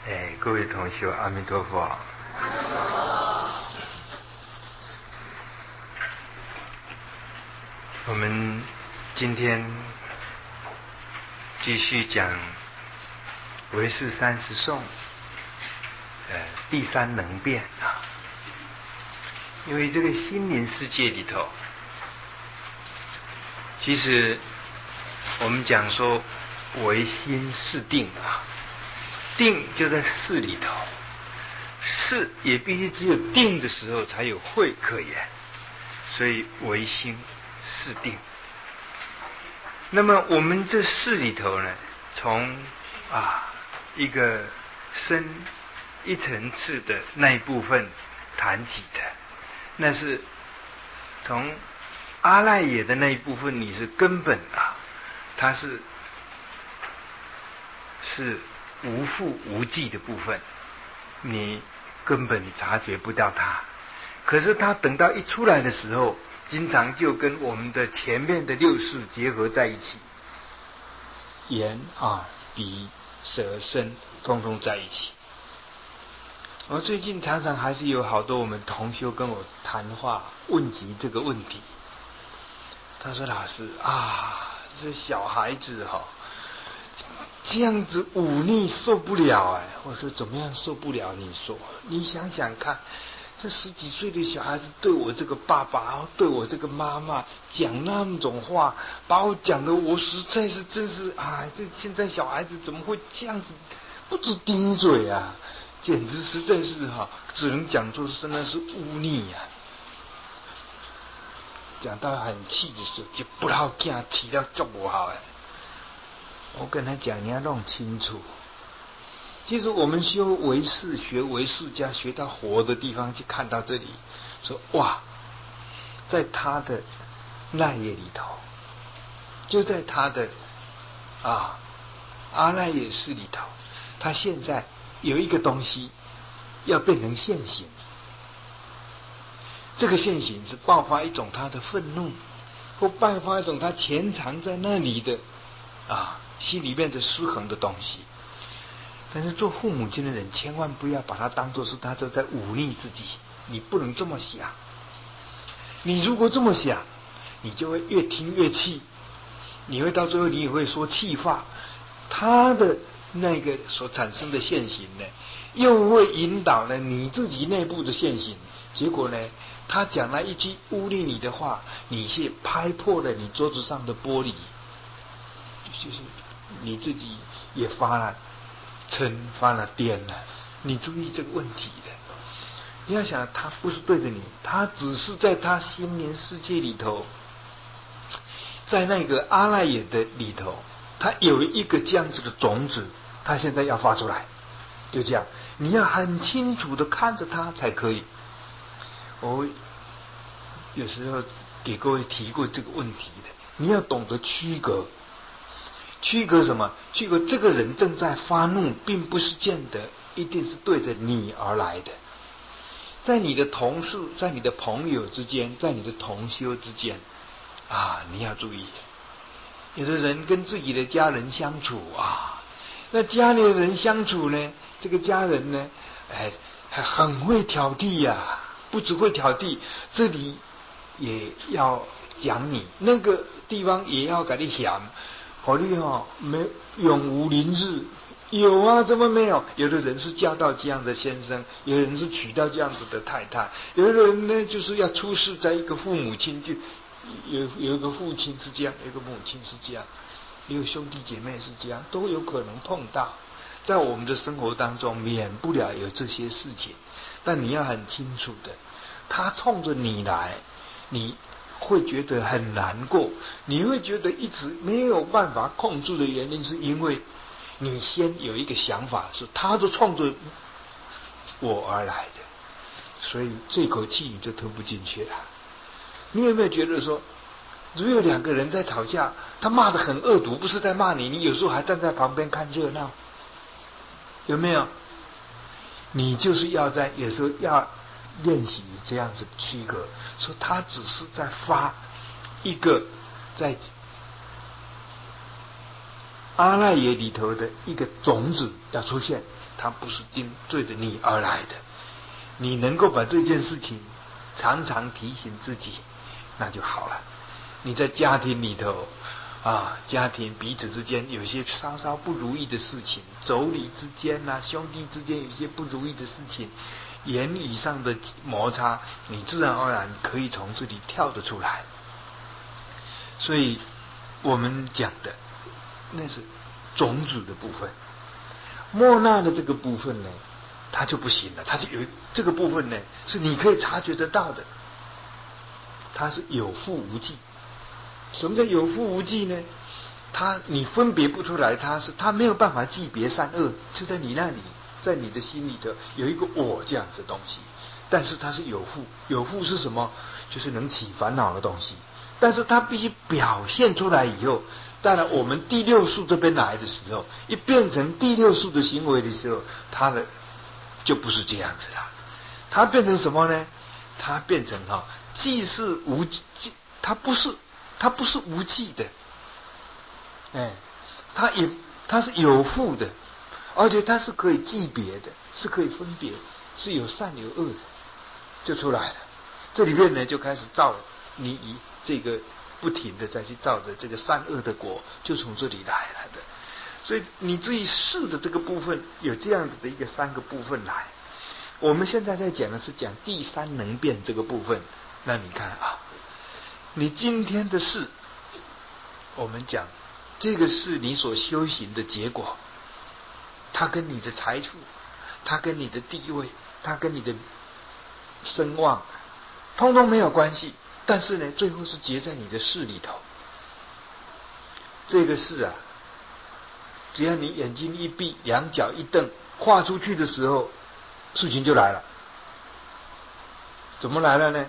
各位同学，阿弥陀佛。我们今天继续讲唯识30颂，第三能变啊。因为这个心灵世界里头，其实我们讲说唯心是定啊，定就在事里头，事也必须只有定的时候才有慧可言，所以唯心是定。那么我们这事里头呢，从一个深一层次的那一部分谈起的，那是从阿赖耶的那一部分，你是根本它是无缚无忌的部分，你根本察觉不到它。可是它等到一出来的时候，经常就跟我们的前面的六识结合在一起，眼、耳、鼻、舌、身通通在一起。我最近常常还是有好多我们同修跟我谈话问及这个问题。他说：“老师这小孩子这样子忤逆受不了。”我说：“怎么样受不了？你说，你想想看，这10几岁的小孩子对我这个爸爸，对我这个妈妈讲那么种话，把我讲的我实在是真是这现在小孩子怎么会这样子？不止顶嘴啊，简直实在是只能讲作是那是忤逆啊。”讲到很气的时候，就不要惊，气到足不好。我跟他讲，你要弄清楚。其实我们修唯识，学唯识家，学到活的地方，去看到这里，说哇，在他的赖耶里头，就在他的阿赖耶识里头，他现在有一个东西要变成现行。这个现行是爆发一种他的愤怒，或爆发一种他潜藏在那里的心里面的失衡的东西。但是做父母亲的人千万不要把它当作是他就在忤逆自己，你不能这么想。你如果这么想，你就会越听越气，你会到最后你也会说气话，他的那个所产生的现行呢，又会引导了你自己内部的现行。结果呢，他讲了一句污蔑你的话，你是拍破了你桌子上的玻璃，就是你自己也发了嗔，发了癫了。你注意这个问题的，你要想他不是对着你，他只是在他心灵世界里头，在那个阿赖耶的里头，他有一个这样子的种子，他现在要发出来，就这样，你要很清楚的看着他才可以。我有时候给各位提过这个问题的，你要懂得区隔。区隔什么？区隔这个人正在发怒，并不是见得一定是对着你而来的。在你的同事，在你的朋友之间，在你的同修之间你要注意。有的人跟自己的家人相处那家里的人相处呢，这个家人呢还很会挑剔呀，不只会挑剔，这里也要讲你，那个地方也要给你嫌，好你没永无宁日。有怎么没有？有的人是嫁到这样的先生，有的人是娶到这样子的太太，有的人呢就是要出世在一个父母亲，就有一个父亲是这样，有一个母亲是这样，也有兄弟姐妹是这样，都有可能碰到。在我们的生活当中免不了有这些事情，但你要很清楚的，他冲着你来，你会觉得很难过，你会觉得一直没有办法控制的原因，是因为你先有一个想法，是他就冲着我而来的，所以这口气你就吞不进去了。你有没有觉得说，如果2个人在吵架，他骂得很恶毒，不是在骂你，你有时候还站在旁边看热闹，有没有？你就是要在有时候要练习这样子区隔，说他只是在发一个在阿赖耶里头的一个种子要出现， 它不是对着你而来的。你能够把这件事情常常提醒自己，那就好了。你在家庭里头家庭彼此之间有些稍稍不如意的事情，妯娌之间兄弟之间有些不如意的事情，言语上的摩擦，你自然而然可以从这里跳得出来。所以我们讲的那是种子的部分，莫那的这个部分呢，它就不行了。它是有这个部分呢，是你可以察觉得到的，它是有负无记。什么叫有负无记呢？你分别不出来，它没有办法记别善恶，就在你那里，在你的心里头有一个我这样子的东西，但是它是有负。有负是什么？就是能起烦恼的东西，但是它必须表现出来以后，当然我们第六数这边来的时候，一变成第六数的行为的时候，它的就不是这样子了。它变成什么呢？它变成既是无记，它不是无记的，它是有负的，而且它是可以记别的，是可以分别，是有善有恶的，就出来了。这里面呢，就开始造你以这个不停的再去造着这个善恶的果，就从这里来了的。所以你至于事的这个部分，有这样子的一个3个部分来。我们现在在讲的是讲第3能变这个部分。那你看你今天的事，我们讲这个是你所修行的结果，它跟你的财富，它跟你的地位，它跟你的声望通通没有关系，但是呢最后是结在你的事里头。这个事只要你眼睛一闭，两脚一蹬，跨出去的时候，事情就来了。怎么来了呢？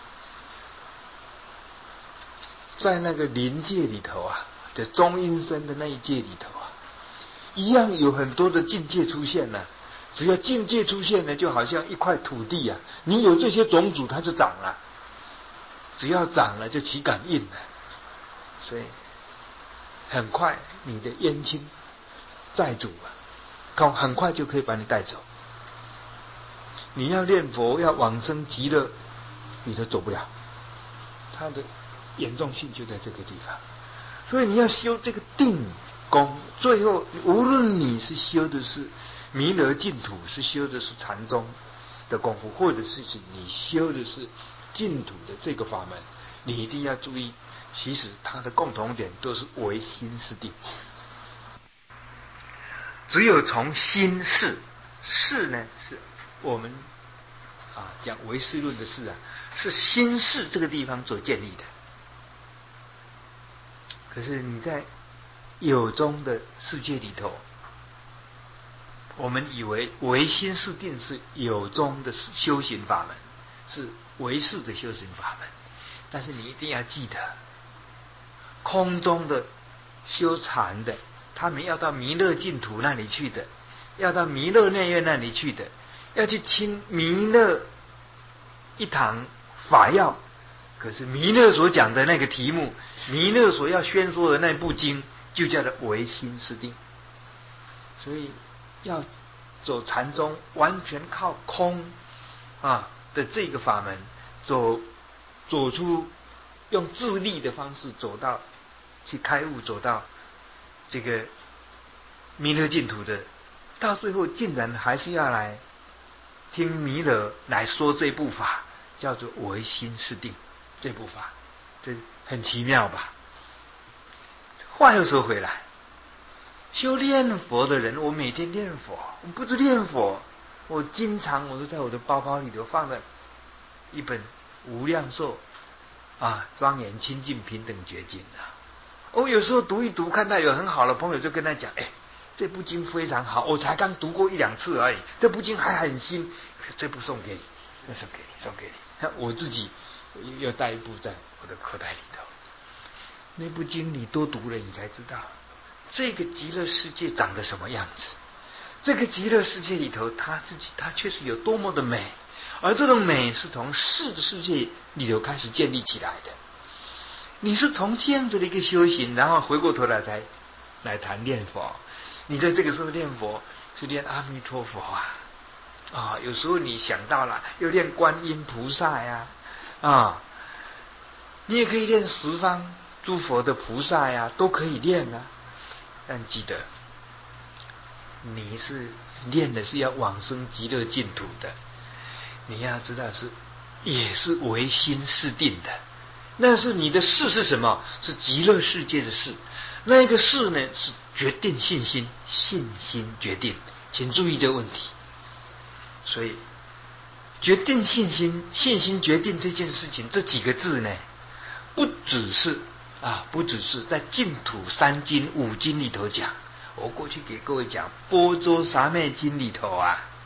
在那个灵界里头在中阴身的那一界里头一样有很多的境界出现了。只要境界出现呢，就好像一块土地你有这些种子，它就长了。只要长了，就起感应了。所以很快你的冤亲债主很快就可以把你带走。你要念佛，要往生极乐，你都走不了。它的严重性就在这个地方。所以你要修这个定功，最后无论你是修的是弥勒净土，是修的是禅宗的功夫，或者是你修的是净土的这个法门，你一定要注意，其实它的共同点都是唯心是定。只有从心事呢，是我们讲唯识论的事是心事这个地方所建立的。可是你在有宗的世界里头，我们以为唯心是定是有宗的修行法门，是唯识的修行法门。但是你一定要记得，空中的修禅的，他们要到弥勒净土那里去的，要到弥勒内院那里去的，要去听弥勒一堂法要。可是弥勒所讲的那个题目，弥勒所要宣说的那部经，就叫做唯心是定。所以要走禅宗，完全靠空的这个法门，走出用自力的方式走到去开悟，走到这个弥勒净土的，到最后竟然还是要来听弥勒来说这部法，叫做唯心是定这部法。这很奇妙吧？话又说回来，修念佛的人，我每天念佛，我不止念佛，我经常都在我的包包里头放了一本无量寿庄严清净平等觉经我有时候读一读，看到有很好的朋友，就跟他讲，这部经非常好，我才刚读过1-2次而已，这部经还很新，这部送给你，送给你。我自己又带一部在我的口袋里头。那部经你多读了，你才知道这个极乐世界长得什么样子。这个极乐世界里头，它确实有多么的美，而这种美是从世的世界里头开始建立起来的。你是从这样子的一个修行，然后回过头来才来谈念佛。你在这个时候念佛， 是念阿弥陀佛有时候你想到了，又念观音菩萨呀，你也可以念十方诸佛的菩萨呀，都可以念啊。但记得，你是念的是要往生极乐净土的，你要知道也是唯心是定的。那是你的事是什么？是极乐世界的事。那个事呢，是决定信心，信心决定。请注意这个问题。所以，决定信心，信心决定这件事情，这几个字呢，不只是在净土三经五经里头讲。我过去给各位讲《般舟沙昧经》里头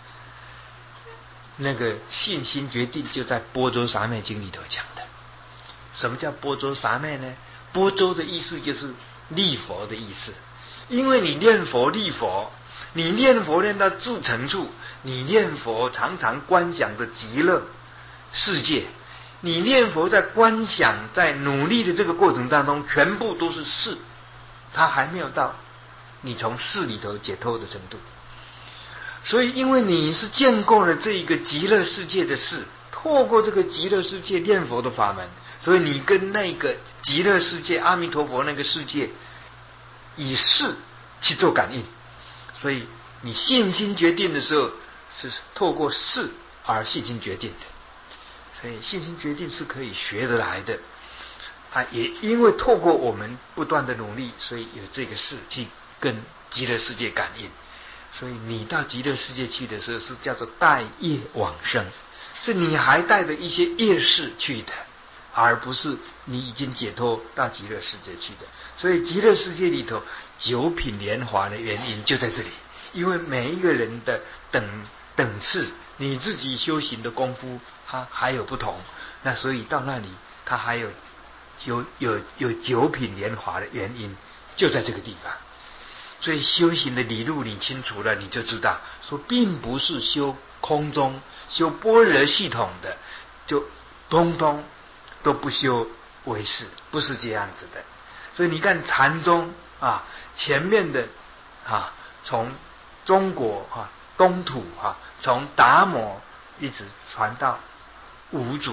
那个信心决定就在《般舟沙昧经》里头讲的。什么叫般舟沙昧呢？般舟的意思就是立佛的意思。因为你念佛立佛，你念佛念到至诚处，你念佛常常观想的极乐世界，你念佛在观想在努力的这个过程当中，全部都是事，它还没有到你从事里头解脱的程度。所以因为你是见过了这一个极乐世界的事，透过这个极乐世界念佛的法门，所以你跟那个极乐世界阿弥陀佛那个世界以事去做感应。所以你信心决定的时候，是透过事而信心决定的。所以信心决定是可以学得来的也因为透过我们不断的努力，所以有这个事去跟极乐世界感应。所以你到极乐世界去的时候，是叫做带业往生，是你还带着一些业事去的，而不是你已经解脱到极乐世界去的。所以极乐世界里头九品莲华的原因就在这里，因为每一个人的等次，你自己修行的功夫它还有不同，那所以到那里它还有九品莲华的原因就在这个地方。所以修行的理路你清楚了，你就知道说并不是修空中修般若系统的就通通都不修唯识，不是这样子的。所以你看禅宗前面的从中国东土从达摩一直传到五祖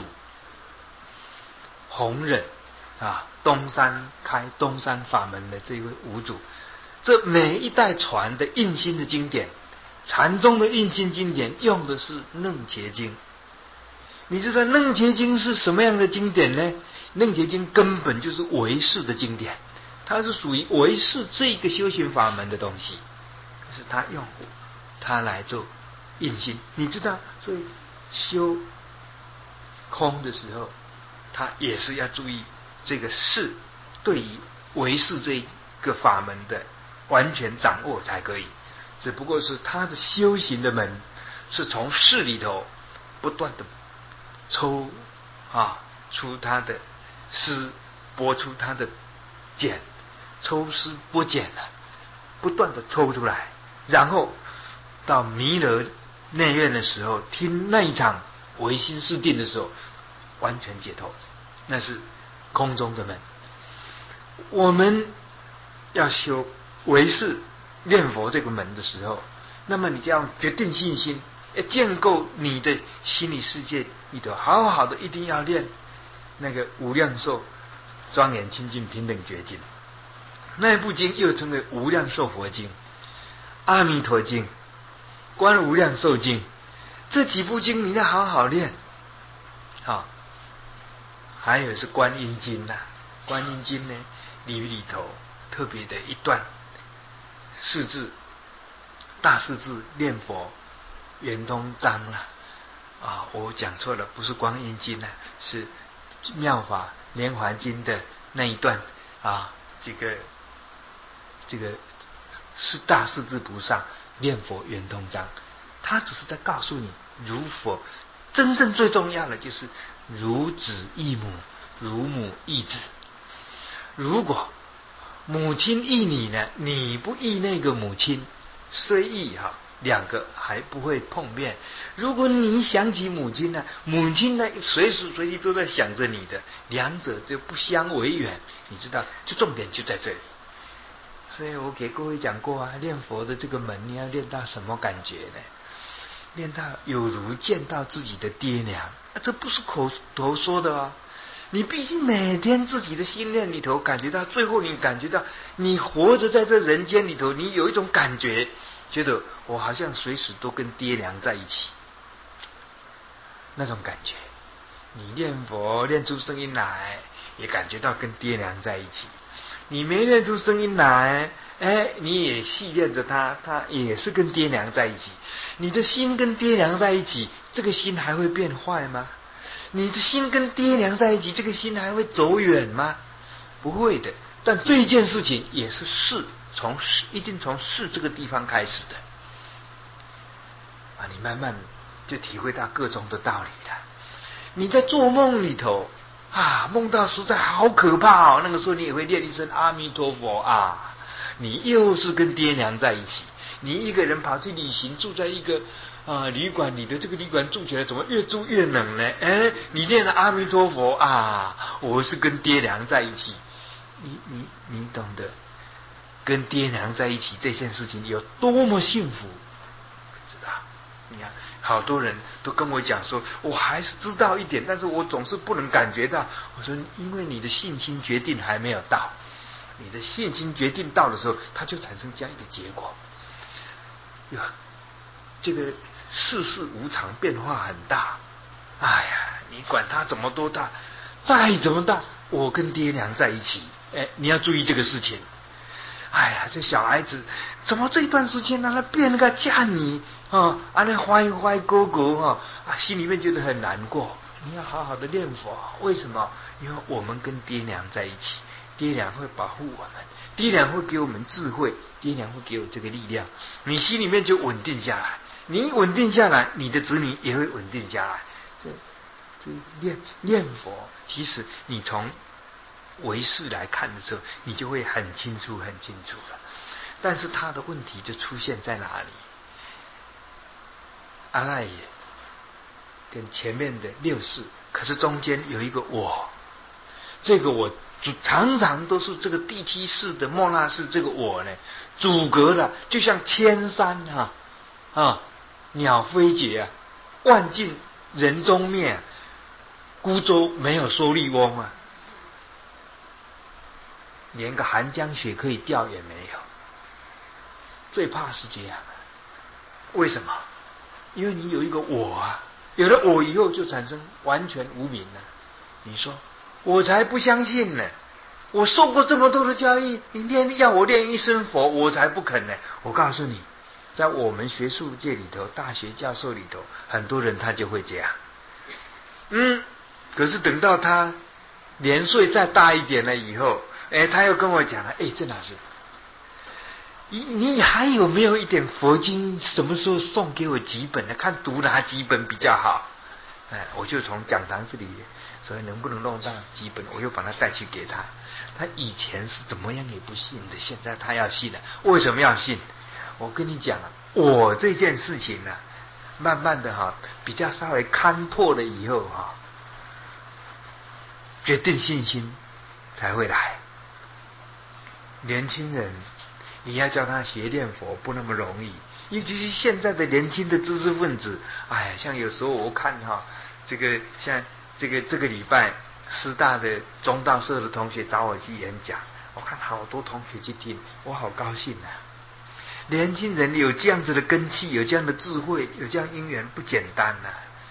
弘忍东山开东山法门的这位五祖，这每一代传的印心的经典，禅宗的印心经典用的是楞伽经。你知道楞伽经是什么样的经典呢？楞伽经根本就是唯识的经典，它是属于唯识这个修行法门的东西，可是他用它来做印心。你知道，所以修空的时候，他也是要注意这个识对于唯识这个法门的完全掌握才可以。只不过是他的修行的门是从识里头不断的抽出他的丝，拨出他的茧，抽丝剥茧了，不断的抽出来，然后到弥勒内院的时候，听那一场唯心是定的时候，完全解脱，那是空中的门。我们要修唯识念佛这个门的时候，那么你就要决定信心，要建构你的心理世界里头，好好的一定要练那个无量寿庄严清净平等觉经。那部经又称为无量寿佛经、阿弥陀经、观无量寿经，这几部经你要好好练。还有是观音经观音经呢里头特别的一段释字，大释字念佛圆通章我讲错了，不是观音经是妙法莲华经的那一段这个是大势至菩萨念佛圆通章，他只是在告诉你如佛真正最重要的就是如子忆母，如母忆子。如果母亲忆你呢，你不忆那个母亲，虽忆两个还不会碰面。如果你想起母亲呢，母亲呢随时随地都在想着你的，两者就不相为远。你知道，这重点就在这里。 所以我给各位讲过啊，念佛的这个门，你要练到什么感觉呢？练到有如见到自己的爹娘，这不是口头说的啊。你必须每天自己的心念里头感觉到，最后你感觉到你活着在这人间里头，你有一种感觉，觉得我好像随时都跟爹娘在一起，那种感觉。你念佛念出声音来，也感觉到跟爹娘在一起；你没念出声音来，你也系念着他，他也是跟爹娘在一起。你的心跟爹娘在一起，这个心还会变坏吗？你的心跟爹娘在一起，这个心还会走远吗？不会的。但这件事情也是一定从事这个地方开始的啊！你慢慢就体会到各种的道理了。你在做梦里头啊，梦到实在好可怕哦。那个时候你也会念一声阿弥陀佛啊，你又是跟爹娘在一起。你一个人跑去旅行，住在一个旅馆，你的这个旅馆住起来怎么越住越冷呢？你念了阿弥陀佛啊，我是跟爹娘在一起。你懂得跟爹娘在一起这件事情有多么幸福，知道？你看，好多人都跟我讲说，我还是知道一点，但是我总是不能感觉到。我说，因为你的信心决定还没有到，你的信心决定到的时候，它就产生这样一个结果。这个世事无常，变化很大。哎呀，你管它怎么多大，再怎么大，我跟爹娘在一起。你要注意这个事情。哎呀，这小孩子怎么这一段时间让他变了个嫁你啊？那欢欢哥哥心里面觉得很难过。你要好好的念佛，为什么？因为我们跟爹娘在一起，爹娘会保护我们，爹娘会给我们智慧，爹娘会给我这个力量，你心里面就稳定下来。你稳定下来，你的子女也会稳定下来。这念佛，其实你从唯识来看的时候，你就会很清楚了。但是他的问题就出现在哪里？阿赖耶跟前面的六识，可是中间有一个我，这个我常常都是这个第七识的末那识，这个我呢阻隔了，就像千山鸟飞绝万尽人踪灭，孤舟没有蓑笠翁啊，连个寒江雪可以钓也没有。最怕是这样，为什么？因为你有一个我啊，有了我以后就产生完全无明了。你说我才不相信呢，我受过这么多的教育，你要我念一声佛，我才不肯呢。我告诉你，在我们学术界里头，大学教授里头，很多人他就会这样。可是等到他年岁再大一点了以后，他又跟我讲了，郑老师，你还有没有一点佛经？什么时候送给我几本呢？看读哪几本比较好？我就从讲堂这里，所以能不能弄到几本，我又把它带去给他。他以前是怎么样也不信的，现在他要信了。为什么要信？我跟你讲我这件事情呢，慢慢的比较稍微看破了以后决定信心才会来。年轻人，你要叫他学念佛不那么容易，尤其是现在的年轻的知识分子。像有时候我看这个像这个礼拜师大的中道社的同学找我去演讲，我看好多同学去听，我好高兴啊！年轻人有这样子的根气，有这样的智慧，有这样因缘，不简单啊！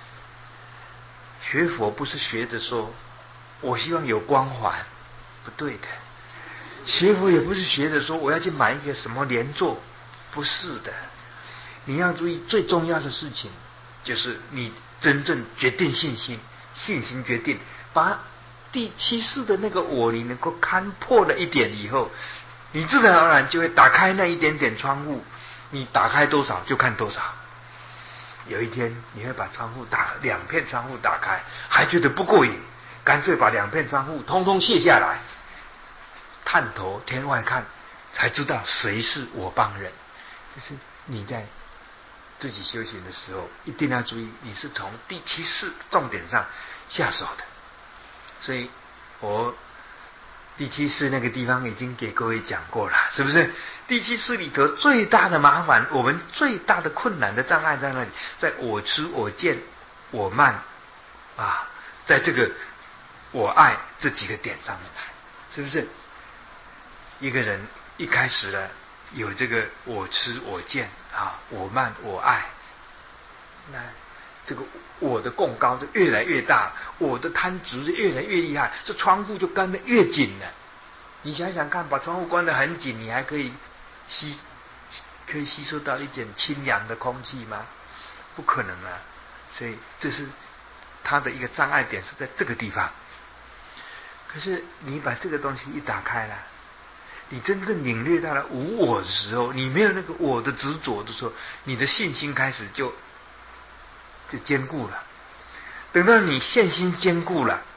学佛不是学着说我希望有光环，不对的。学佛也不是学着说我要去买一个什么莲座，不是的。你要注意最重要的事情，就是你真正决定信心决定，把第七识的那个我你能够看破了一点以后，你自然而然就会打开那一点点窗户，你打开多少就看多少。有一天你会把2片窗户打开，还觉得不过瘾，干脆把2片窗户通通卸下来，探头天外看，才知道谁是我帮人。这是你在自己修行的时候一定要注意，你是从第七识重点上下手的。所以我第七世那个地方已经给各位讲过了，是不是？第七世里头最大的麻烦，我们最大的困难的障碍在那里，在我执、我见、我慢啊，在这个我爱这几个点上面来，是不是？一个人一开始呢，有这个我执、我见啊，我慢、我爱，那这个我的供高就越来越大，我的贪执就越来越厉害，这窗户就关得越紧了。你想想看，把窗户关得很紧，你还可以吸收到一点清凉的空气吗？不可能啊！所以这是它的一个障碍点，是在这个地方。可是你把这个东西一打开了，你真正领略到了无我的时候，你没有那个我的执着的时候，你的信心开始就坚固了。等到你信心坚固了，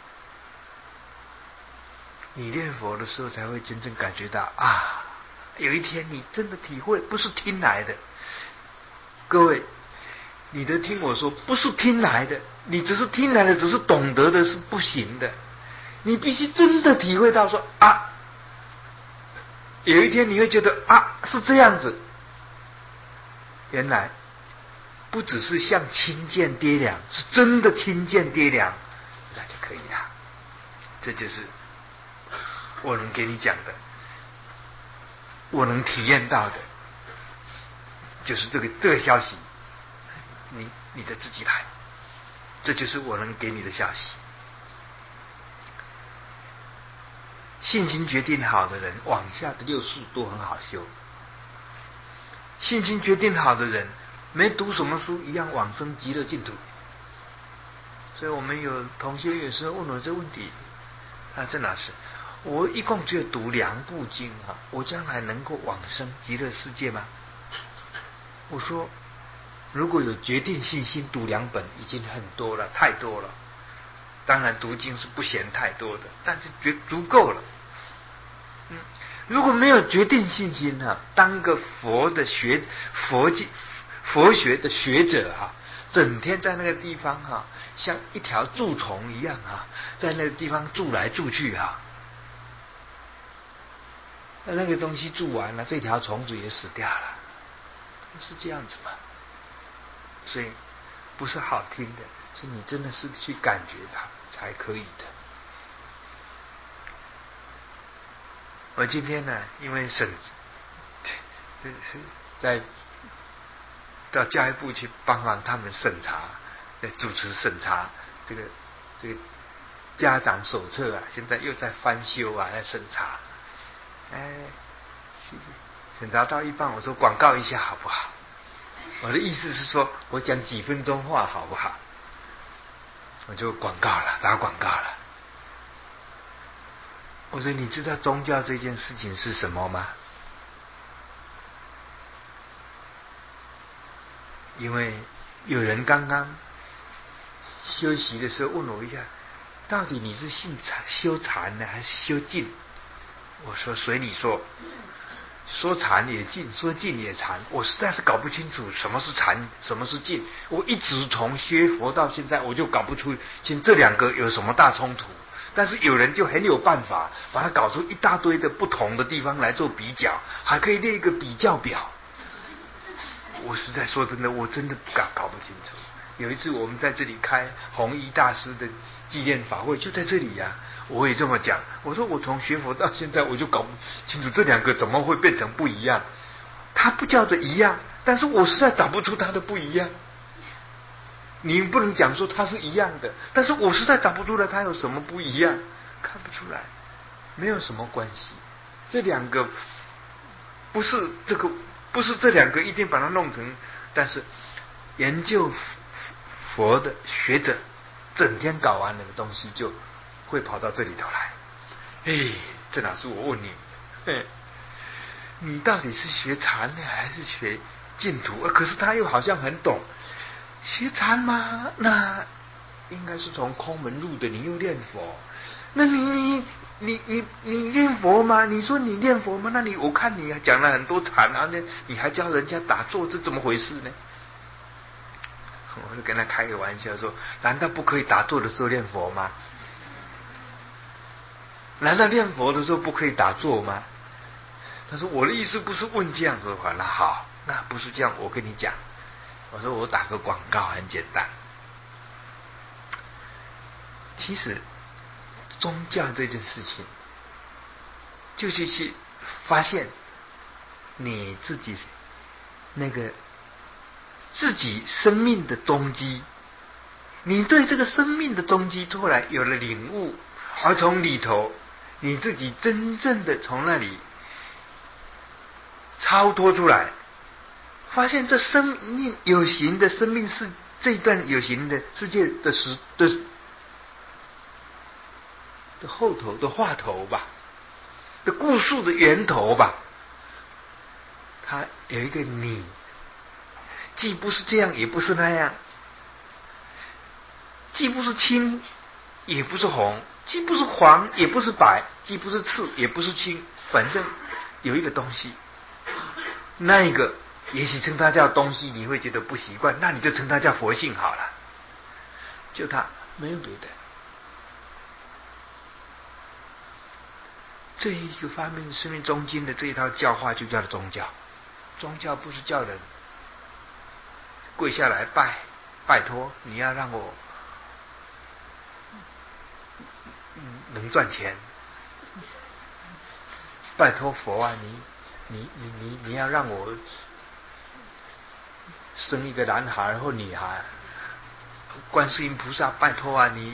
你念佛的时候才会真正感觉到啊，有一天你真的体会，不是听来的。各位，你的听我说，不是听来的，你只是听来的，只是懂得的是不行的。你必须真的体会到说啊，有一天你会觉得啊，是这样子。原来不只是像亲见爹娘，是真的亲见爹娘，那就可以了。这就是我能给你讲的，我能体验到的，就是这个消息，你的自己来，这就是我能给你的消息。信心决定好的人，往下的六事都很好修。信心决定好的人，没读什么书一样往生极乐净土。所以我们有同学有时候问我这问题，在哪是？我一共只有读2部经啊，我将来能够往生极乐世界吗？我说，如果有决定信心，读2本已经很多了，太多了。当然读经是不嫌太多的，但是足够了。如果没有决定信心啊，当个佛学的学者啊，整天在那个地方啊，像一条蛀虫一样啊，在那个地方蛀来蛀去啊，那个东西蛀完了，这条虫子也死掉了，是这样子嘛？所以不是好听的，是你真的是去感觉它才可以的。我今天呢，因为是到教育部去帮忙他们审查，主持审查这个家长手册啊，现在又在翻修啊，在审查。审查到一半，我说广告一下好不好？我的意思是说，我讲几分钟话好不好？我就广告了，打广告了。我说你知道宗教这件事情是什么吗？因为有人刚刚休息的时候问我一下，到底你是修禅呢，还是修静？我说随你说，说禅也静，说静也禅，我实在是搞不清楚什么是禅，什么是静。我一直从学佛到现在，我就搞不出这2个有什么大冲突。但是有人就很有办法，把它搞出一大堆的不同的地方来做比较，还可以列一个比较表。我实在说真的，我真的搞不清楚。有一次我们在这里开弘一大师的纪念法会，就在这里呀。我也这么讲，我说我从学佛到现在，我就搞不清楚这2个怎么会变成不一样。它不叫做一样，但是我实在找不出它的不一样。你不能讲说它是一样的，但是我实在找不出来它有什么不一样，看不出来，没有什么关系。这2个不是这2个一定把它弄成，但是研究佛的学者整天搞完了的东西，就会跑到这里头来。这哪是我问你？你到底是学禅呢，还是学净土？可是他又好像很懂。学禅吗？那应该是从空门入的，你又念佛，那你念佛吗？你说你念佛吗？那我看你讲了很多禅啊，你还教人家打坐，这怎么回事呢？我就跟他开个玩笑说，难道不可以打坐的时候念佛吗？ 难道念佛的时候不可以打坐吗？他说我的意思不是问这样的话。那好，那不是这样，我跟你讲，我说我打个广告很简单。其实宗教这件事情就是去发现你自己那个自己生命的动机，你对这个生命的动机突然有了领悟，而从里头你自己真正的从那里超脱出来，发现这生命有形的生命是这一段有形的世界的后头的话头吧，的故事的源头吧，它有一个你，既不是这样也不是那样，既不是青也不是红，既不是黄也不是白，既不是赤也不是青，反正有一个东西，那一个也许称它叫东西你会觉得不习惯，那你就称它叫佛性好了，就它没有别的。这一个发明生命中间的这一套教化就叫做宗教。宗教不是叫人跪下来拜托你要让我能赚钱，拜托佛啊，你要让我生一个男孩或女孩，观世音菩萨拜托啊，你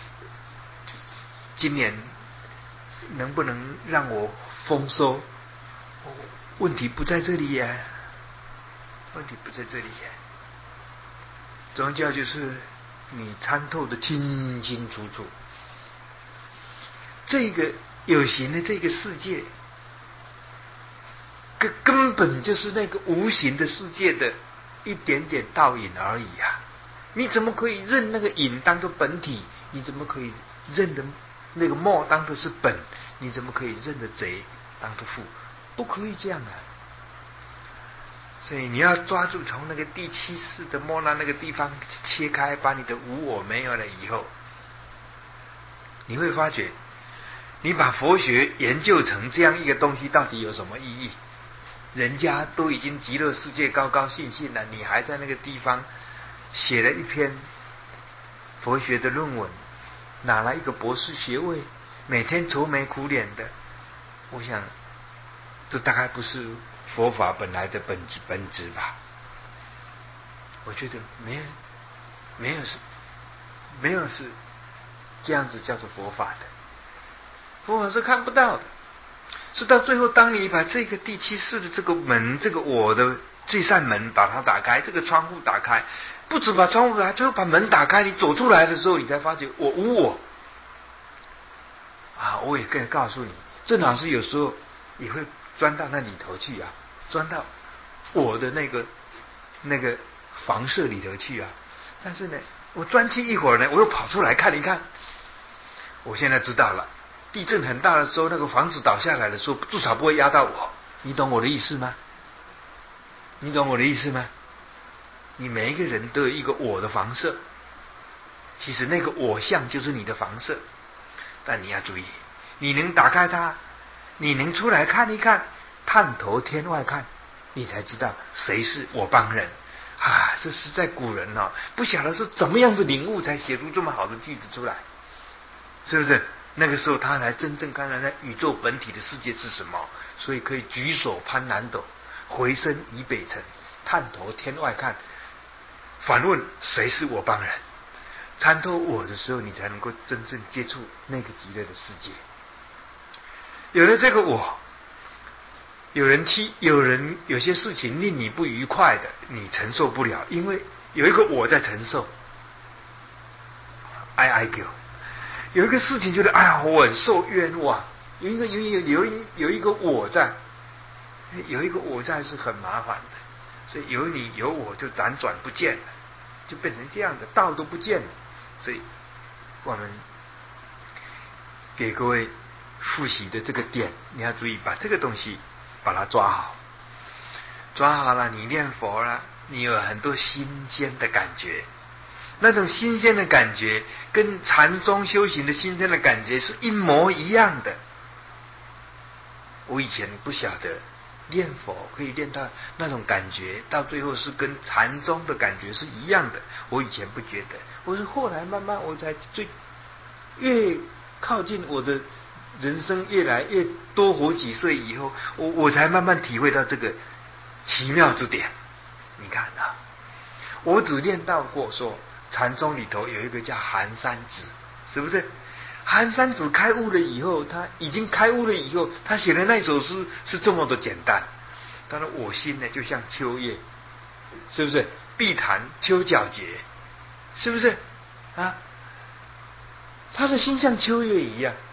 今年能不能让我丰收？问题不在这里呀，问题不在这里呀。宗教就是你参透的清清楚楚，这个有形的这个世界，根本就是那个无形的世界的一点点倒影而已啊！你怎么可以认那个影当作本体？你怎么可以认的那个墨当作是本？你怎么可以认的贼当作父？不可以这样啊！所以你要抓住从那个第七世的莫那个地方切开，把你的无我没有了以后，你会发觉，你把佛学研究成这样一个东西，到底有什么意义？人家都已经极乐世界高高兴兴了，你还在那个地方写了一篇佛学的论文，拿了一个博士学位，每天愁眉苦脸的。我想这大概不是佛法本来的本质吧。我觉得没有是这样子叫做佛法的，佛法是看不到的，是到最后当你把这个第七世的这个门，这个我的这扇门把它打开，这个窗户打开，不止把窗户打开，最后把门打开，你走出来的时候，你才发觉我无我啊！我也可以告诉你，这老师有时候也会钻到那里头去啊，钻到我的那个房舍里头去啊。但是呢，我钻去一会儿呢，我又跑出来看一看。我现在知道了，地震很大的时候，那个房子倒下来的时候，至少不会压到我。你懂我的意思吗？你懂我的意思吗？你每一个人都有一个我的房舍，其实那个我相就是你的房舍，但你要注意，你能打开它，你能出来看一看，探头天外看，你才知道谁是我帮人啊！这实在古人不晓得是怎么样子领悟才写出这么好的句子出来，是不是？那个时候他才真正看到那宇宙本体的世界是什么，所以可以举手攀南斗，回身倚北辰，探头天外看，反问谁是我帮人？参透我的时候，你才能够真正接触那个极乐的世界。有了这个我，有些事情令你不愉快的，你承受不了，因为有一个我在承受。I argue。有一个事情觉得哎呀我很受冤枉，有一个我在，有一个我在是很麻烦的，所以有你有我就辗转不见了，就变成这样子，道都不见了。所以我们给各位复习的这个点，你要注意把这个东西把它抓好，抓好了，你念佛了，你有很多新鲜的感觉， 那种新鲜的感觉，跟禅宗修行的新鲜的感觉是一模一样的。我以前不晓得念佛可以练到那种感觉，到最后是跟禅宗的感觉是一样的。我以前不觉得，我是后来慢慢我才越靠近我的人生越来越多活几岁以后，我才慢慢体会到这个奇妙之点。你看啊，我只念到过说禅宗里头有一个叫寒山子，是不是？寒山子开悟了以后，他已经开悟了以后，他写的那首诗是这么的简单。当然，我心呢就像秋叶，是不是？碧潭秋皎洁，是不是？啊，他的心像秋叶一样，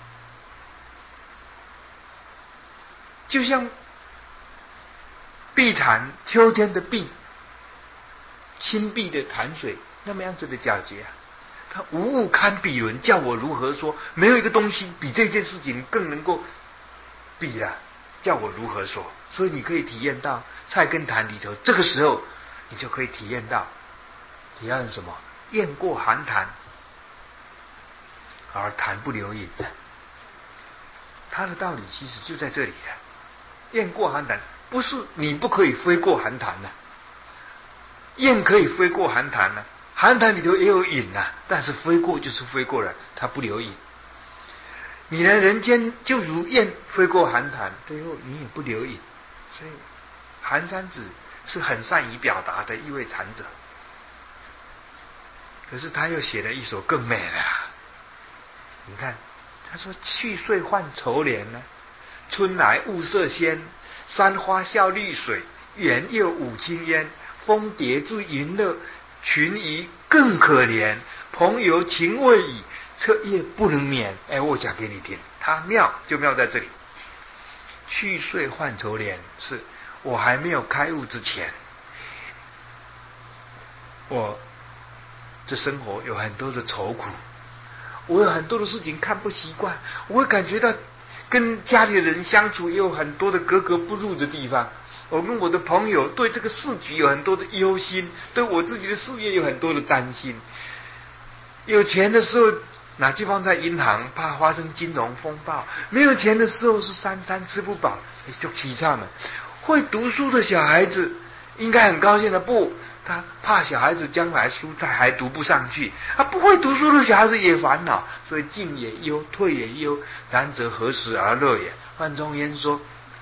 就像碧潭秋天的碧，清碧的潭水那么样子的皎洁啊。他无物堪比伦，叫我如何说？没有一个东西比这件事情更能够比了，叫我如何说？所以你可以体验到菜根谭里头，这个时候你就可以体验到什么？雁过寒潭，而潭不留影。它的道理其实就在这里了。雁过寒潭，不是你不可以飞过寒潭呢、雁可以飞过寒潭呢、寒潭里头也有影啊，但是飞过就是飞过了，它不留影。你来人间就如雁飞过寒潭，最后你也不留影。所以寒山子是很善于表达的一位禅者，可是他又写了一首更美的、你看他说去岁换愁莲呢，春来物色鲜，山花笑绿水，缘又舞青烟，蜂蝶自云乐，群鱼更可怜，朋友情未已，彻夜不能眠。我讲给你听，它妙就妙在这里。去岁换愁莲，是我还没有开悟之前，我这生活有很多的愁苦，我有很多的事情看不习惯，我会感觉到跟家里的人相处也有很多的格格不入的地方。我跟我的朋友对这个市局有很多的忧心，对我自己的事业有很多的担心。有钱的时候拿去放在银行，怕发生金融风暴；没有钱的时候是三餐吃不饱，就凄惨了。会读书的小孩子应该很高兴的，不，他怕小孩子将来书才还读不上去。不会读书的小孩子也烦恼，所以进也忧，退也忧，然则何时而乐也？范仲淹说：“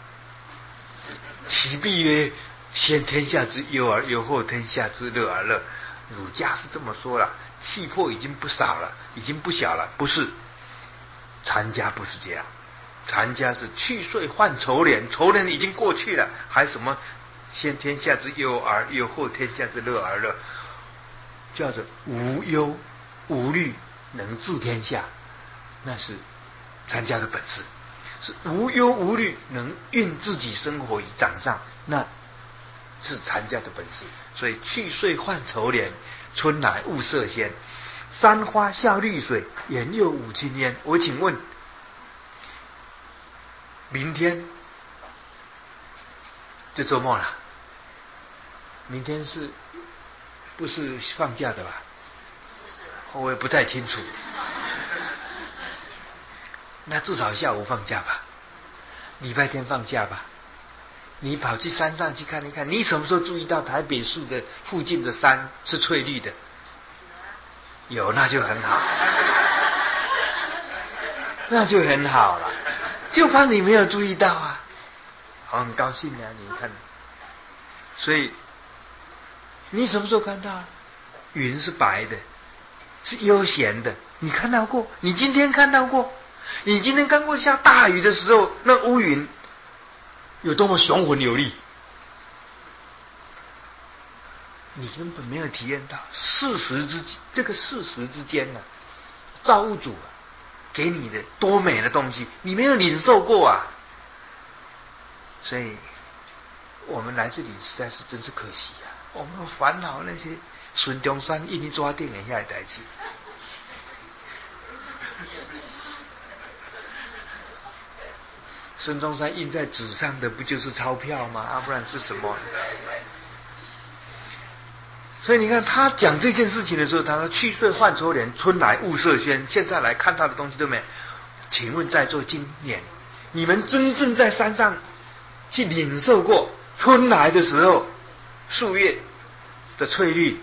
其必曰：先天下之忧而忧，后天下之乐而乐。”儒家是这么说了，气魄已经不少了，已经不小了。不是，禅家不是这样，禅家是去岁换愁莲，愁莲已经过去了，还什么先天下之忧而忧，后天下之乐而乐，叫做无忧无虑，能治天下，那是禅家的本事。是无忧无虑，能运自己生活于掌上，那是禅家的本事。所以去岁换愁莲，春来物色鲜，山花笑绿水，缘又舞青烟。我请问，明天就周末了，明天是不是放假的吧？我也不太清楚。那至少下午放假吧，礼拜天放假吧。你跑去山上去看一看，你什么时候注意到台北市的附近的山是翠绿的？有，那就很好，那就很好了。就怕你没有注意到啊，我很高兴啊，你看。所以你什么时候看到？云是白的，是悠闲的，你看到过？你今天看到过？你今天看过下大雨的时候，那乌云有多么雄浑有力？你根本没有体验到这个事实之间呢、造物主给你的多美的东西，你没有领受过啊！所以我们来这里实在是真是可惜啊！我们烦恼那些孙中山印抓定的下来代志。孙中山印在纸上的不就是钞票吗？不然是什么？ 所以你看他讲这件事情的时候，他说去岁换秋年，春来物色鲜。现在来看到的东西都没有。请问在座今年，你们真正在山上去领受过春来的时候树叶的翠绿，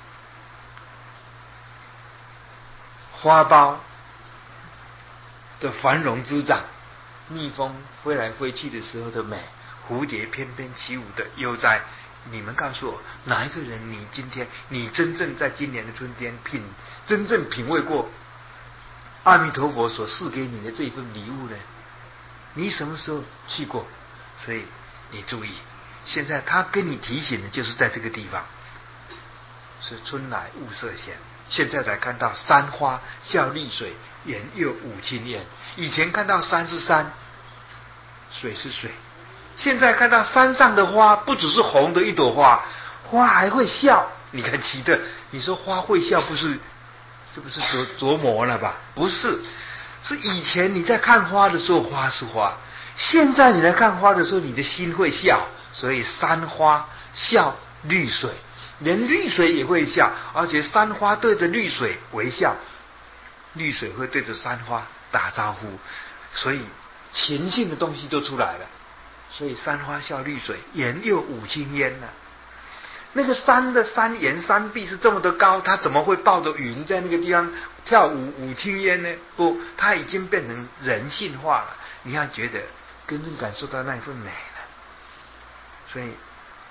花苞的繁荣滋长，蜜蜂飞来飞去的时候的美，蝴蝶翩翩起舞的悠哉。你们告诉我，哪一个人你今天你真正在今年的春天真正品味过阿弥陀佛所赐给你的这份礼物呢？你什么时候去过？所以你注意，现在他跟你提醒的就是在这个地方，是春来物色鲜。现在才看到山花笑绿水，颜又舞青烟。以前看到山是山，水是水，现在看到山上的花不只是红的一朵花，花还会笑。你看奇特，你说花会笑，这不是琢磨了吧？不是，是以前你在看花的时候花是花，现在你在看花的时候你的心会笑。所以山花笑绿水，连绿水也会笑，而且山花对着绿水微笑，绿水会对着山花打招呼，所以情性的东西都出来了。所以山花笑绿水，颜又舞青烟呢。那个山的山岩山壁是这么的高，它怎么会抱着云在那个地方跳舞舞青烟呢？不，它已经变成人性化了。你要觉得真正感受到那一份美了。所以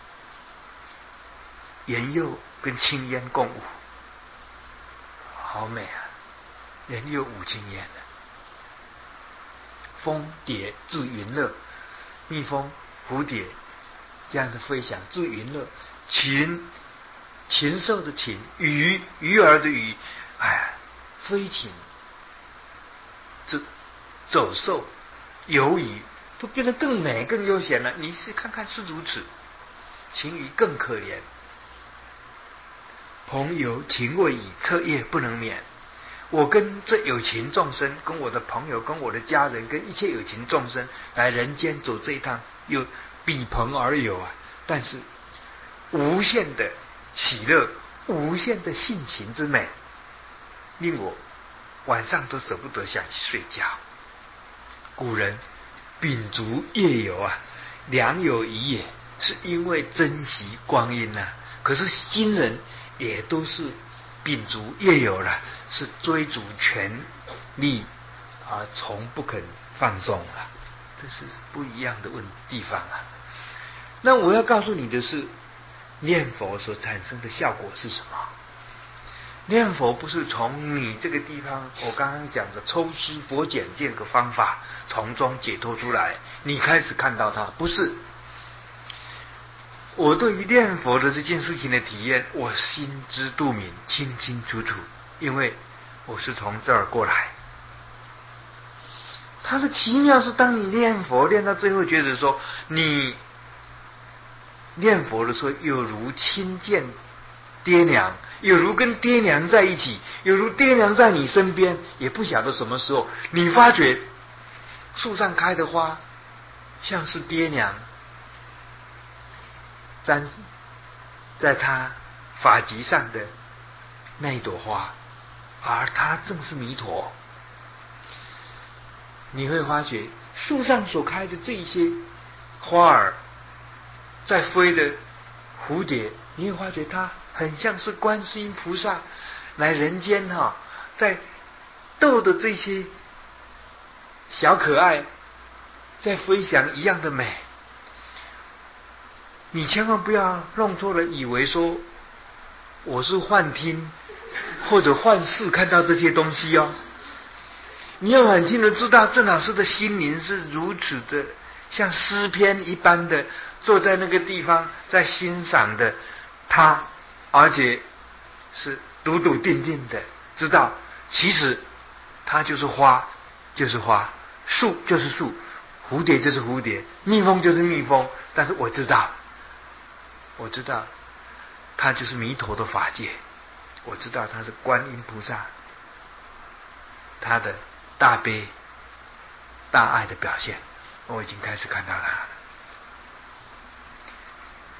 颜又跟青烟共舞，好美啊！颜又舞青烟了。蜂蝶自云乐，蜜蜂蝴蝶这样的飞翔自云乐。禽兽的禽，鱼儿的鱼，飞禽走兽游鱼都变得更美更悠闲了。你是看看是如此，情鱼更可怜。朋友情未已，彻夜不能眠。我跟这有情众生，跟我的朋友，跟我的家人，跟一切有情众生来人间走这一趟，有比朋而友啊！但是无限的喜乐，无限的性情之美，令我晚上都舍不得想睡觉。古人秉烛夜游啊，良有余也，是因为珍惜光阴啊。可是今人也都是秉烛夜游了，是追逐权力而从不肯放松了，这是不一样的地方啊。那我要告诉你的是，念佛所产生的效果是什么？念佛不是从你这个地方我刚刚讲的抽丝剥茧这个方法从中解脱出来，你开始看到它，不是。我对于念佛的这件事情的体验，我心知肚明，清清楚楚，因为我是从这儿过来。它的奇妙是，当你念佛念到最后，觉得说你念佛的时候，有如亲见爹娘，有如跟爹娘在一起，有如爹娘在你身边。也不晓得什么时候，你发觉树上开的花像是爹娘粘在他发髻上的那一朵花，而他正是弥陀。你会发觉树上所开的这些花儿，在飞的蝴蝶，你会发觉它很像是观世音菩萨来人间在逗的这些小可爱在飞翔一样的美。你千万不要弄错了，以为说我是幻听或者幻视看到这些东西哦。你要很清楚知道，郑老师的心灵是如此的像诗篇一般的坐在那个地方在欣赏的他，而且是笃笃定定的知道，其实它就是花就是花，树就是树，蝴蝶就是蝴蝶，蜜蜂就是蜜蜂。但是我知道它就是弥陀的法界，我知道它是观音菩萨他的大悲大爱的表现，我已经开始看到它了。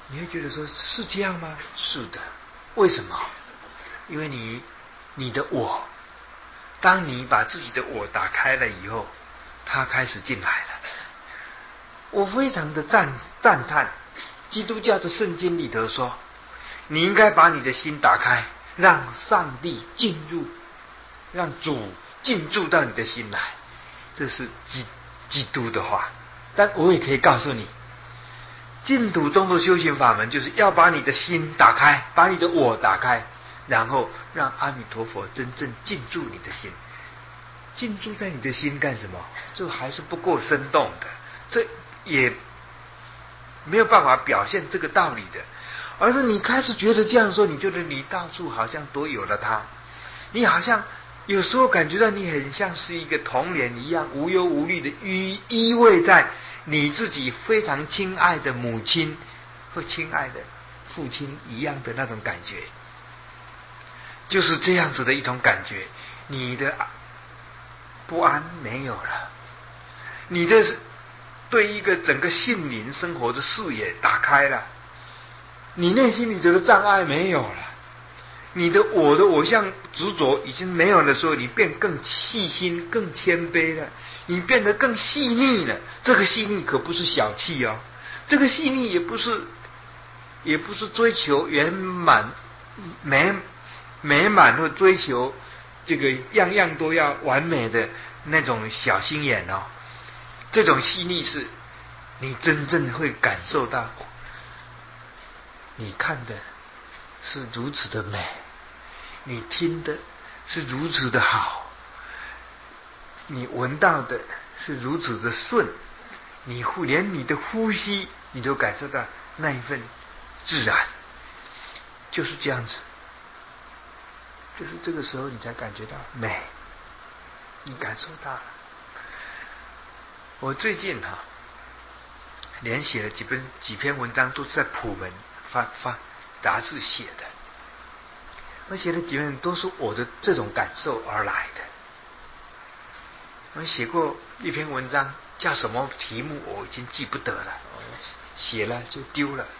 你会觉得说是这样吗？是的。为什么？因为你的我，当你把自己的我打开了以后，他开始进来了。我非常的赞叹，基督教的圣经里头说，你应该把你的心打开，让上帝进入，让主进驻到你的心来。这是基督的话。但我也可以告诉你，净土中的修行法门就是要把你的心打开，把你的我打开，然后让阿弥陀佛真正进驻你的心。进驻在你的心干什么？这还是不够生动的，这也没有办法表现这个道理的。而是你开始觉得这样说，你觉得你到处好像都有了它，你好像有时候感觉到你很像是一个童年一样无忧无虑的依偎在你自己非常亲爱的母亲或亲爱的父亲一样的那种感觉，就是这样子的一种感觉。你的不安没有了，你的对一个整个心灵生活的视野打开了，你内心里头的障碍没有了，你的我的偶像执着已经没有的时候，你变更细心更谦卑了，你变得更细腻了。这个细腻可不是小气哦，这个细腻也不是追求圆满美满或追求这个样样都要完美的那种小心眼哦。这种细腻是你真正会感受到，你看的是如此的美，你听的是如此的好，你闻到的是如此的顺，你连你的呼吸你都感受到那一份自然，就是这样子。就是这个时候你才感觉到美，你感受到了。我最近连写了几篇文章，都是在普门发杂志写的。我写的几篇都是我的这种感受而来的。我写过一篇文章，叫什么题目我已经记不得了，写了就丢了。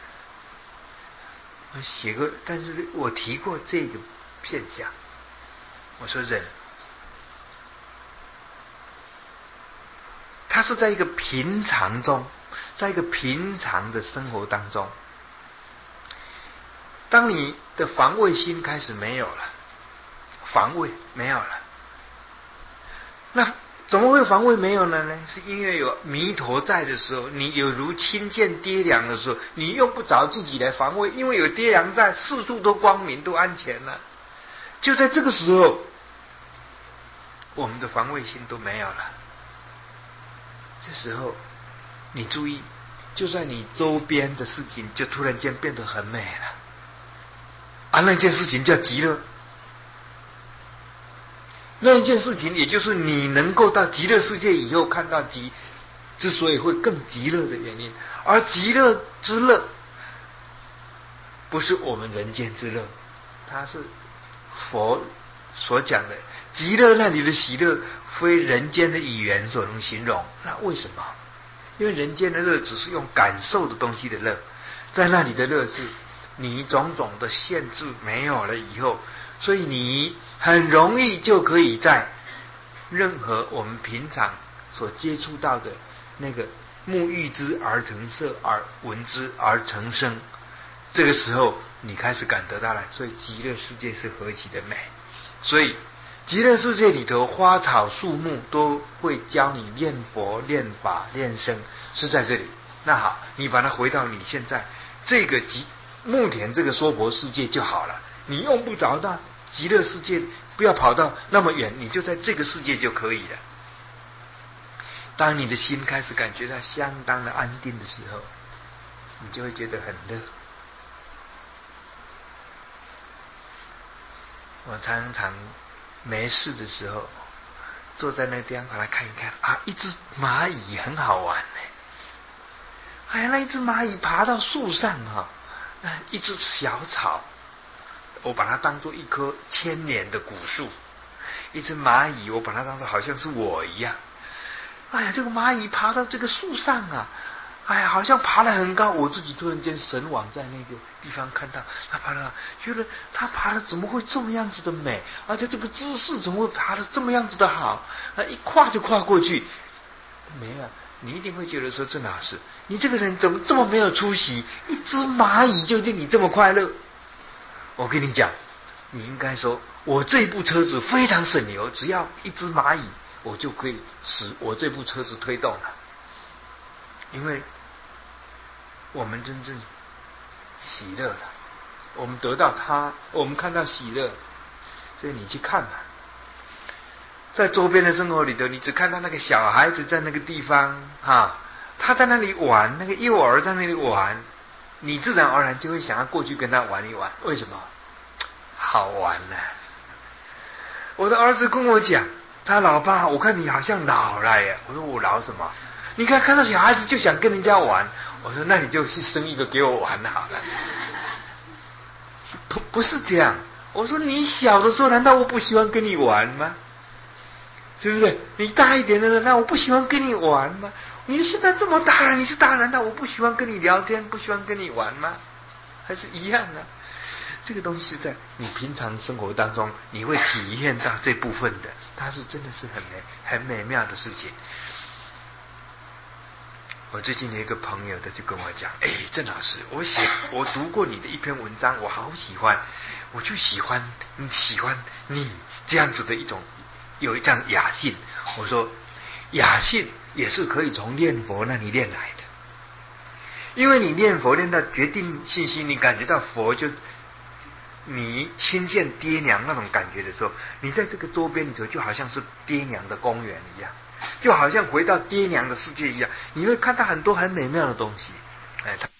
我写过，但是我提过这个现象。我说人，他是在一个平常中，在一个平常的生活当中，当你的防卫心开始没有了，防卫没有了，那怎么会防卫没有了呢？是因为有弥陀在的时候，你有如亲见爹娘的时候，你用不着自己来防卫，因为有爹娘在，四处都光明都安全了。就在这个时候，我们的防卫心都没有了。这时候你注意，就在你周边的事情就突然间变得很美了，那件事情叫极乐。那一件事情也就是你能够到极乐世界以后看到之所以会更极乐的原因。而极乐之乐不是我们人间之乐，它是佛所讲的极乐，那里的喜乐非人间的语言所能形容。那为什么？因为人间的乐只是用感受的东西的乐，在那里的乐是你种种的限制没有了以后，所以你很容易就可以在任何我们平常所接触到的那个目遇之而成色，而闻之而成声，这个时候你开始感得到了。所以极乐世界是何其的美，所以极乐世界里头花草树木都会教你念佛念法念僧，是在这里。那好，你把它回到你现在这个目前这个娑婆世界就好了，你用不着到极乐世界，不要跑到那么远，你就在这个世界就可以了。当你的心开始感觉到相当的安定的时候，你就会觉得很乐。我常常没事的时候坐在那地方把它看一看一只蚂蚁很好玩那一只蚂蚁爬到树上一只小草，我把它当作一棵千年的古树，一只蚂蚁我把它当作好像是我一样。这个蚂蚁爬到这个树上哎呀，好像爬得很高，我自己突然间神往在那个地方看到他爬了，觉得他爬的怎么会这么样子的美，而且这个姿势怎么会爬的这么样子的好，一跨就跨过去。没有，你一定会觉得说郑老师，你这个人怎么这么没有出息？一只蚂蚁就令你这么快乐？我跟你讲，你应该说，我这部车子非常省油，只要一只蚂蚁，我就可以使我这部车子推动了。因为我们真正喜乐了，我们得到它，我们看到喜乐，所以你去看吧。在周边的生活里头，你只看到那个小孩子在那个地方他在那里玩，那个幼儿在那里玩，你自然而然就会想要过去跟他玩一玩。为什么？好玩呢。我的儿子跟我讲，他老爸，我看你好像老了耶。我说我老什么？你看到小孩子就想跟人家玩。我说那你就去生一个给我玩好了。不是这样。我说你小的时候难道我不喜欢跟你玩吗？是不是？你大一点的人，那我不喜欢跟你玩吗？你现在这么大了，你是大人，难道我不喜欢跟你聊天，不喜欢跟你玩吗？还是一样的。这个东西是在你平常生活当中，你会体验到这部分的，它是真的是很美妙的事情。我最近有一个朋友，他就跟我讲：“郑老师，我读过你的一篇文章，我好喜欢，我就喜欢你这样子的有一张雅兴。”我说：“雅兴也是可以从念佛那里练来的，因为你念佛练到决定信心，你感觉到佛就你亲见爹娘那种感觉的时候，你在这个周边里头就好像是爹娘的公园一样。”就好像回到爹娘的世界一样，你会看到很多很美妙的东西。